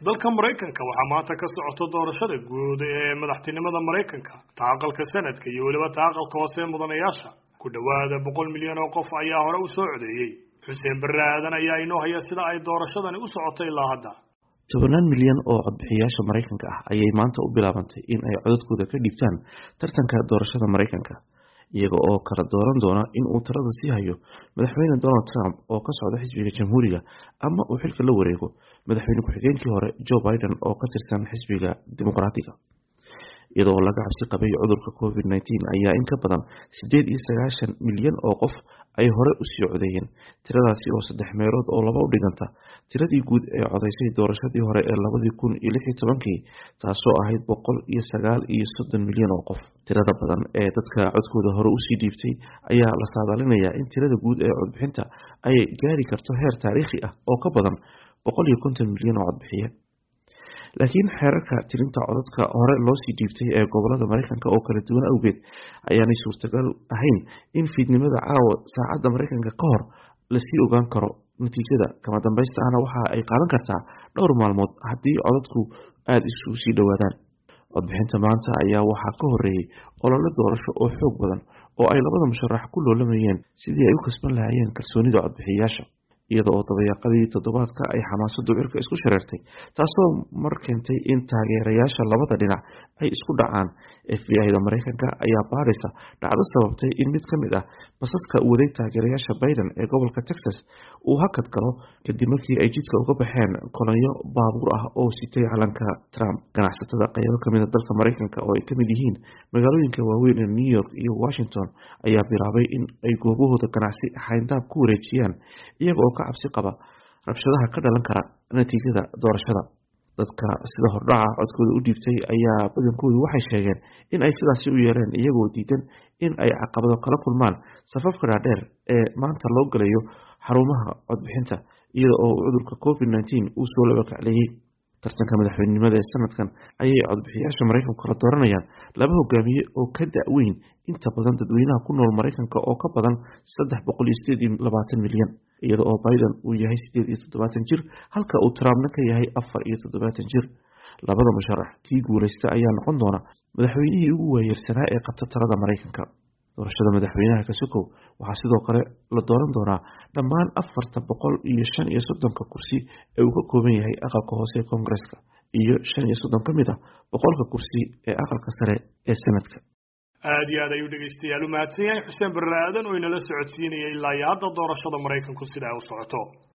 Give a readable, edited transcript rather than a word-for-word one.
dalka Mareykanka waxaa maanta ka socota doorashada guud ee madaxtinimada Mareykanka, aqalka sanadka iyo waliba aqalka hoose mudanayaasha. Ku dhawaad 100 milyan oo qof ayaa hore u soo codeeyay. Xuseen Barre Aadan ayaa inoo haya sida ay doorashadani u socotay ilaa hadda. 10 milyan oo codbixiyaasha Mareykanka ah ayay maanta u bilaabantay in ay codadkooda ka dhibtaan tartanka doorashada Mareykanka, iyaga oo kala dooran doona in uu talada sii hayo madaxweyne Donald Trump oo ka socda xisbiga Jamhuuriga ama uu xilka la wareego madaxweyne ku-xigeenkii hore Joe Biden oo ka tirsan xisbiga Dimuqraadiga. iyadoo laga cabsi qabay cudurka COVID-19 ayaa in ka badan 98 milyan oo qof ay hore u sii codeeyeen, tiradaasi oo 3 meelood oo laba u dhiganta tiradii guud ee codeysay doorashadii hore ee 2016 taasoo ahayd 139 milyan oo qof. tirada badan ee dadka codkooda hore u sii dhiibtay ayaa la saadaalinayaa in tirada guud ee codbixinta ay gaari karto heer taariikhi ah oo ka badan 150 milyan oo codbixiye. laakiin xeerarka tirinta codadka hore loo sii dhiibtay ee gobolada Mareykanka oo kala duwan awgeed ayaanay suurtagal ahayn in fiidnimada caawa saacadda Mareykanka ka hor la sii ogaan karo natiijada kama dambaysta ahna waxa ay qaadan kartaa dhowr maalmood haddii codadku aad isu sii dhawaadaan. codbixinta maanta ayaa waxaa ka horeeyay olole doorasho oo xoog badan oo ay labada musharax ku loolamayeen sidii ay u kasban lahaayeen kalsoonida codbixiyaasha, iyada oo dabayaaqadii toddobaadka ay xamaasadu cirka isku shareertay, taasoo mar keentay in taageerayaasha labada dhinac ay isku dhacaan. FBI-da Mareykanka ayaa baaraysa dhacdo sababtay in mid ka mid ah basaska waday taageerayaasha Biden ee gobolka Texas uu hakad galo kadib markii ay jidka uga baxeen kolonyo baabuur ah oo sitay calanka Trump. ganacsatada qaybo ka mid ah dalka Mareykanka oo ay ka mid yihiin magaalooyinka waaweyn ee New York iyo Washington ayaa bilaabay in ay goobahooda ganacsi xayndaab ku wareejiyaan iyaga oo ka cabsi qaba rabshadaha ka dhalan kara natiijada doorashada. dadka sida hordhaca codkooda u dhiibtay ayaa badankoodu waxay sheegeen in ay sidaasi u yeereen iyagoo diidan in ay caqabado kala kulmaan safafka dhaadheer ee maanta loo galayo xarumaha codbixinta iyada oo cudurka COVID-19 uu soo laba kacleeyay. tartanka madaxweynenimada ee sanadkan ayay codbixiyaasha Mareykanku kala dooranayaan laba hogaamiye oo ka da'weyn inta badan dadweynaha ku nool Mareykanka oo ka badan 328 milyan, iyada oo Biden uu yahay 78 jir halka uu Trumpna ka yahay 74 jir. labada musharax kii guuleysta ayaa noqon doona madaxweynihii ugu waayeersanaa ee qabta talada Mareykanka. doorashada madaxweynaha ka sokow waxaa sidoo kale la dooran doonaa dhammaan 435 kursi ee uu ka kooban yahay aqalka hoose ee Koongareeska iyo 35 ka mid ah 100 kursi ee aqalka sare ee Senadka. aad iyo aad ayuu dhegeystayaal u mahadsan yahay Xuseen Barre Aadan oo inala socodsiinayay ilaa hadda doorashada Mareykanku sida ay u socoto.